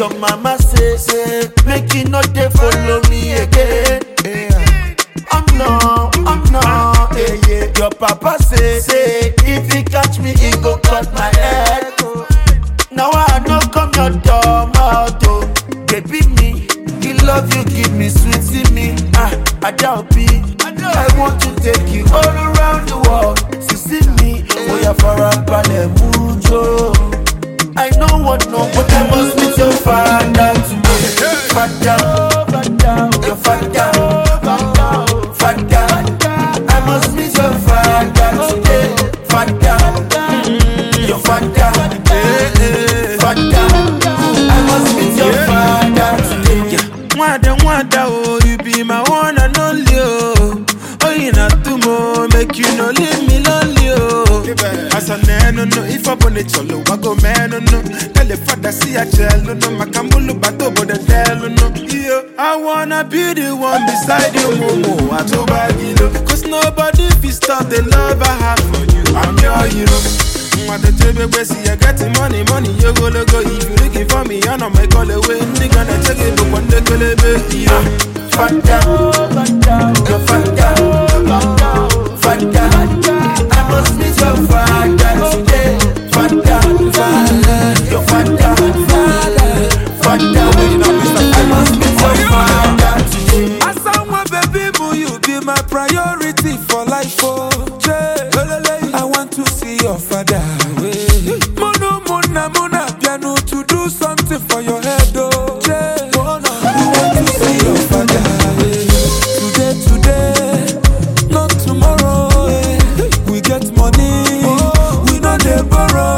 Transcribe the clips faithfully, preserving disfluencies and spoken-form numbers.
Your mama say, say, make you not dey follow me again. Yeah. I'm no, I'm no, yeah, yeah. Your papa say, say, if he catch me, he go cut my head. Now I know come your door, mouth, baby me. He love you, give me sweet, see me. Ah, I doubt be. I want to take you all around the world. See, see me, we are for a ballet mucho. I know what no, but I must meet your father today. Father, your father, father. I must meet your father today. Father, your father, father. I must meet your father today. Wanda, wanda, oh, you be my one and only, oh. Oh, you not too more, make you no leave me lonely, oh. As a man, no, no, if I want it, solo, I go man, no, no. Tell the father, see a child, no, no, Makambulu, bato, but the tell, no, yeah. I wanna be the one beside you, Momo, I to bag you, cause nobody fi stop the love I have for you. I'm your hero. What the table where see I got the money, money, you go, go, if you looking for me, I know my call away, nigga, I check it, but one day, go, baby, yeah. Fanta, your Fanta, Fanta, I must meet your father today. Fanta, your Fanta, Fanta, I must meet your father today. As someone baby boo, you be my priority for life, oh. I want to see your father. Mono, mona, mona, piano to do something for your head, oh. I want to see your father. Today, today, not tomorrow. Eh. We get money, oh, we not dey borrow.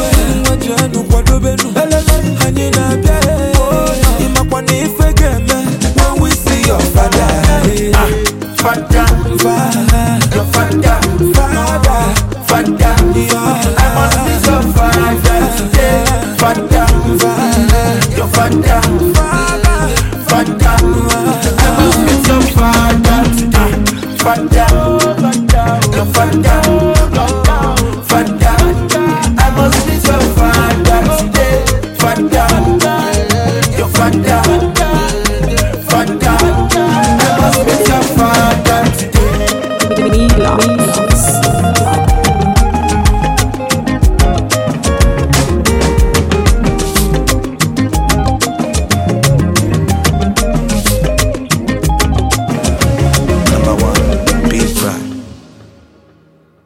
When we see your father, ah, father, your father, father, father, I must meet your father today. Father, your father, father, I must meet your father today. Father, your father, father, I must meet your father today. Father.